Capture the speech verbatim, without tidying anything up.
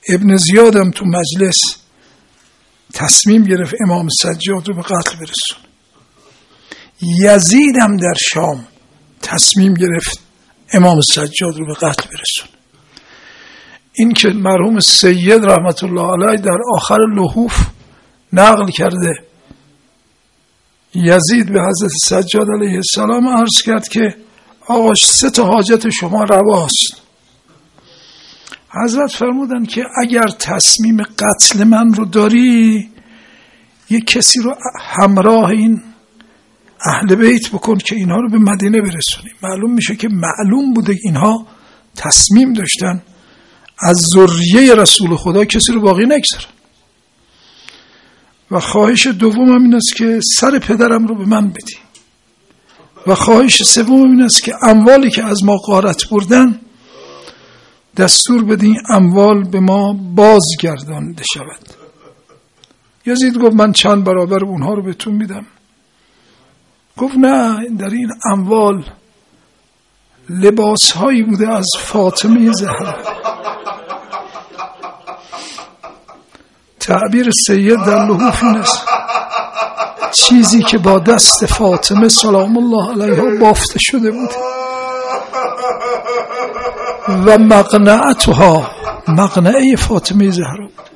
ابن زیادم تو مجلس تصمیم گرفت امام سجاد رو به قتل برسون. یزید هم در شام تصمیم گرفت امام سجاد رو به قتل برسون. این که مرحوم سید رحمت الله علیه در آخر لحوف نقل کرده، یزید به حضرت سجاد علیه السلام عرض کرد که آقا سه تا حاجت شما رواست. حضرت فرمودن که اگر تصمیم قتل من رو داری، یک کسی رو همراه این اهل بیت بکن که اینها رو به مدینه برسونی. معلوم میشه که معلوم بوده اینها تصمیم داشتن از ذریه رسول خدا کسی رو باقی نگذارن. و خواهش دوم هم این است که سر پدرم رو به من بدی. و خواهش سوم این است که اموالی که از ما غارت بردن دستور بدین اموال به ما بازگردانده شود. یزید گفت من چند برابر اونها رو بهتون میدم. گفت نه، در این اموال لباس هایی بوده از فاطمه زهرا. تعبیر سید در لحوف این است چیزی که با دست فاطمه سلام الله علیها بافته شده بود و مقنعتها، مقنعه فاطمه زهرا بود.